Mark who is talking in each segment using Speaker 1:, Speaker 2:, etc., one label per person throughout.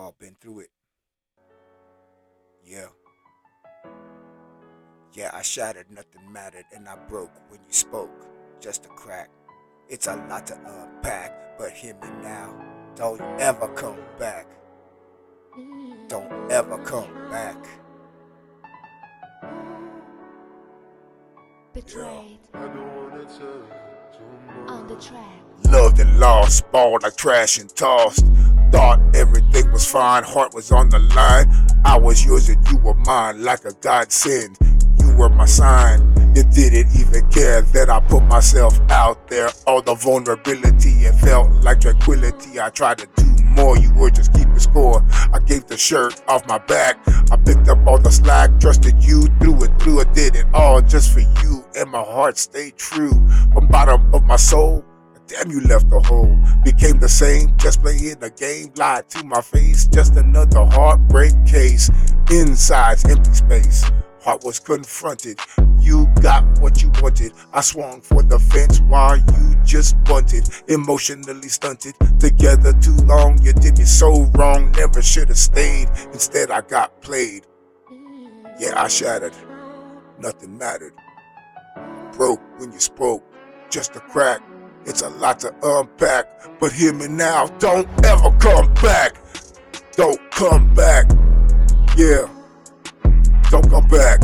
Speaker 1: all been through it. Yeah, yeah, I shattered, nothing mattered, and I broke when you spoke. Just a crack. It's a lot to unpack, but hear me now. Don't ever come back. Don't ever come back. Yeah.
Speaker 2: Betrayed on the track.
Speaker 1: Loved and lost, spoiled like trash and tossed. Thought everything was fine, heart was on the line. I was yours and you were mine, like a godsend. You were my sign. You didn't even care that I put myself out there. All the vulnerability, it felt like tranquility. I tried to do more, you were just keeping score. I gave the shirt off my back. I picked up all the slack, trusted you through and through. I did it all just for you, and my heart stayed true. From bottom of my soul, damn, you left a hole. Became the same, just playing the game. Lied to my face, just another heartbreak case. Inside's empty space, heart was confronted. You got what you wanted. I swung for the fence while you just bunted. Emotionally stunted, together too long. You did me so wrong, never should have stayed. Instead I got played. Yeah, I shattered, nothing mattered. Broke when you spoke, just a crack. It's a lot to unpack, but hear me now, don't ever come back. Don't come back. Yeah, don't come back.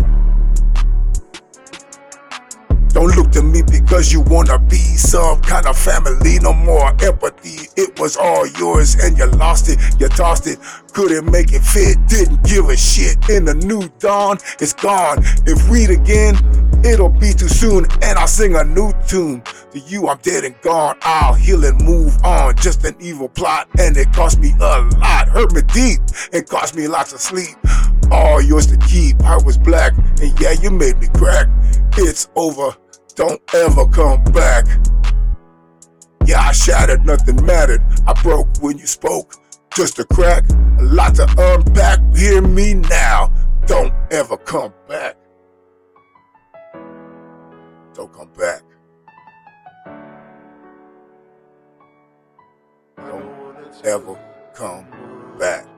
Speaker 1: Don't look to me because you wanna be some kind of family. No more empathy, it was all yours and you lost it. You tossed it, couldn't make it fit. Didn't give a shit. In the new dawn, it's gone. If read again, it'll be too soon. And I'll sing a new tune. To you, I'm dead and gone. I'll heal and move on. Just an evil plot, and it cost me a lot. Hurt me deep, it cost me lots of sleep. All yours to keep. I was black, and yeah, you made me crack. It's over. Don't ever come back. Yeah, I shattered, nothing mattered. I broke when you spoke, just a crack. A lot to unpack, hear me now. Don't ever come back. Don't come back. Don't ever come back.